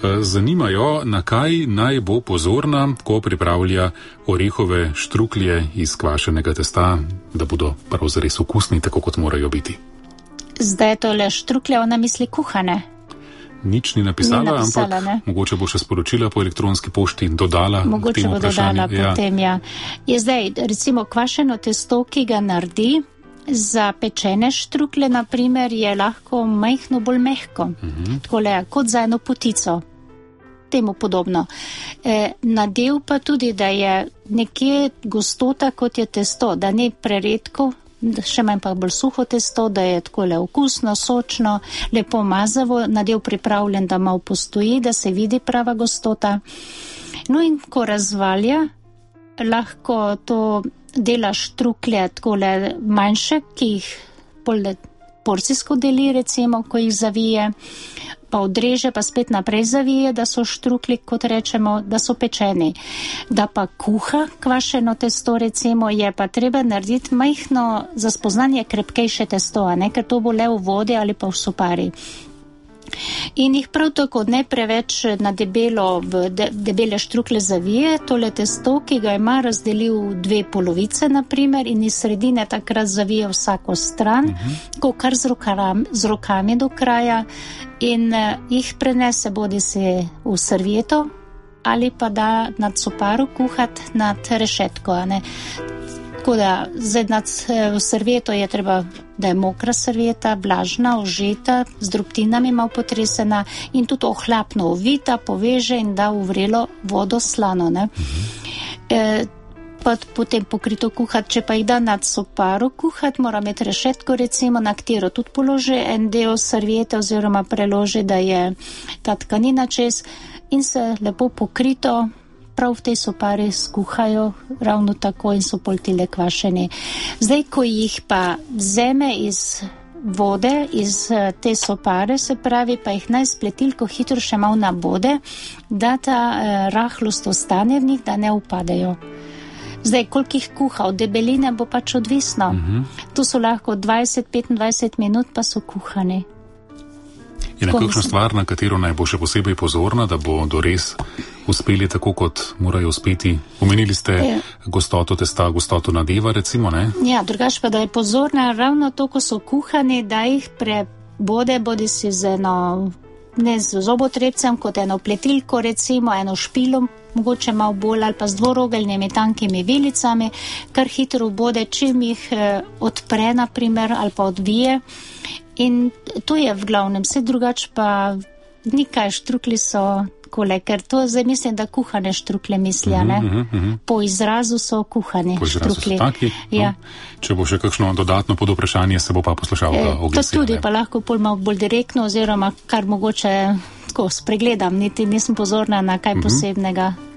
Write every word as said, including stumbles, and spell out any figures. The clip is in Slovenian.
zanimajo, na kaj naj bo pozorna, ko pripravlja orehove štruklje iz kvašenega testa, da bodo prav zares okusni, tako kot morajo biti. Zdaj je tole štruklje, ona misli kuhane. Nič ni napisala, ni napisala ampak ne? Mogoče bo še sporočila po elektronski pošti in dodala. Mogoče bo dodala potem, ja. Je zdaj, recimo, kvašeno testo, ki ga naredi, za pečene štruklje, na primer, je lahko majhno bolj mehko. Uh-huh. Takole, kot za eno potico. Temu podobno. E, nadev pa tudi, da je nekje gostota, kot je testo, da ni preredko, še manj pa bolj suho testo, da je takole okusno, sočno, lepo mazavo, nadev pripravljen, da malo postoji, da se vidi prava gostota. No in ko razvalja, lahko to dela štruklje takole manjše, ki jih porcijsko deli, recimo, ko jih zavije, pa odreže, pa spet naprej zavije, da so štruklji, kot rečemo, da so pečeni. Da pa kuha kvašeno testo, recimo, je pa treba narediti majhno za spoznanje krepkejše testo, ne, ker to bo le v vodi ali pa v sopari. In jih prav tako ne preveč na debelo, v de, debele štruklje zavije, tole testo, ki ga ima, razdelil v dve polovice, naprimer, in iz sredine takrat zavije vsako stran, uh-huh. ko kar z rokami, z rokami do kraja in uh, jih prenese bodi se v servieto ali pa da nad soparo kuhati nad rešetko, ne. Tako da, zdaj nad v servieto je treba, da je mokra servieta, vlažna, ožeta, z drobtinami malo potresena in tudi ohlapno ovita, poveže in da v vrelo vodo slano, ne. E, pa potem pokrito kuhati, če pa jih da nad soparo kuhati, mora imeti rešetko, recimo, na katero tudi položi en del serviete oziroma preloži, da je ta tkanina čez in se lepo pokrito prav v tej sopari skuhajo ravno tako in so poltile kvašeni. Zdaj, ko jih pa vzeme iz vode, iz te sopare, se pravi, pa jih naj spletilko hitro še malo nabode, da ta eh, rahlost ostane v njih, da ne upadejo. Zdaj, koliko jih kuha, od debeline bo pač odvisno. Uh-huh. To so lahko dvajset do petindvajset minut, pa so kuhani. Je na kakšna stvar, na katero naj bo še posebej pozorna, da bodo res uspeli tako, kot morajo uspeti? Omenili ste je. gostoto testa, gostoto nadeva, recimo, ne? Ja, drugač pa, da je pozorna ravno to, ko so kuhani, da jih prebode, bodi si z eno, ne z zobotrebcem, kot eno pletilko, recimo, eno špilom, mogoče malo bolj, ali pa z dvorogeljnimi tankimi vilicami, kar hitro bode, čim jih eh, odpre, na primer, ali pa odvije. In to je v glavnem, vse drugač pa nikaj štrukli so takole, ker to zdaj mislim, da kuhane štrukle mislijo, ne? Uh-huh, uh-huh. Po izrazu so kuhani štrukli. Po izrazu štrukli. So taki? Ja. No. Če bo še kakšno dodatno podoprašanje, se bo pa poslušalka oglasila. To tudi, pa lahko pol malo bolj direktno, oziroma kar mogoče tako spregledam, niti nisem pozorna na kaj uh-huh. posebnega.